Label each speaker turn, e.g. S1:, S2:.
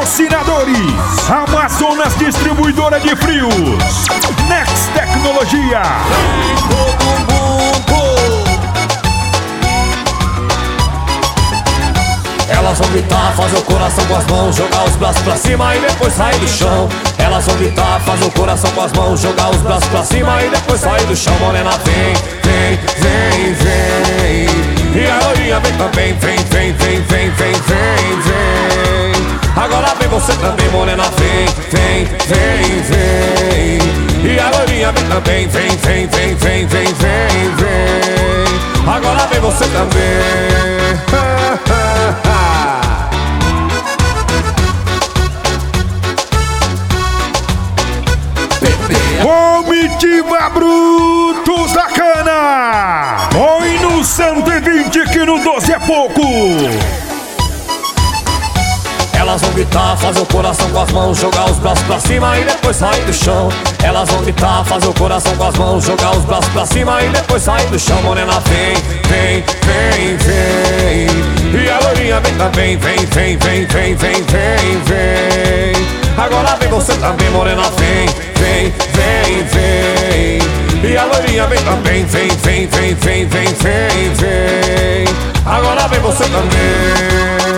S1: Patrocinadores: Amazonas Distribuidora de Frios, Next Tecnologia.
S2: Elas vão gritar, fazer o coração com as mãos, jogar os braços pra cima e depois sair do chão. Elas vão gritar, fazer o coração com as mãos, jogar os braços pra cima e depois sair do chão. Morena vem, vem, vem, vem. E a loirinha vem também, vem, vem, vem, vem, vem, vem, vem. Agora vem você também, morena vem, vem, vem, vem. E a loirinha vem também, vem, vem, vem, vem, vem, vem, vem. Agora vem você também.
S1: Comitiva Brutos da Cana. Põe no 120 que no 12 é pouco.
S2: Elas vão gritar, fazer o coração com as mãos, jogar os braços pra cima e depois sair do chão. Elas vão gritar, fazer o coração com as mãos, jogar os braços pra cima e depois sair do chão. Morena vem, vem, vem, vem. E a loirinha vem também, vem, vem, vem, vem, vem, vem, vem. Agora vem você também, morena vem, vem, vem, vem. E a loirinha vem também, vem, vem, vem, vem, vem, vem, vem. Agora vem você também.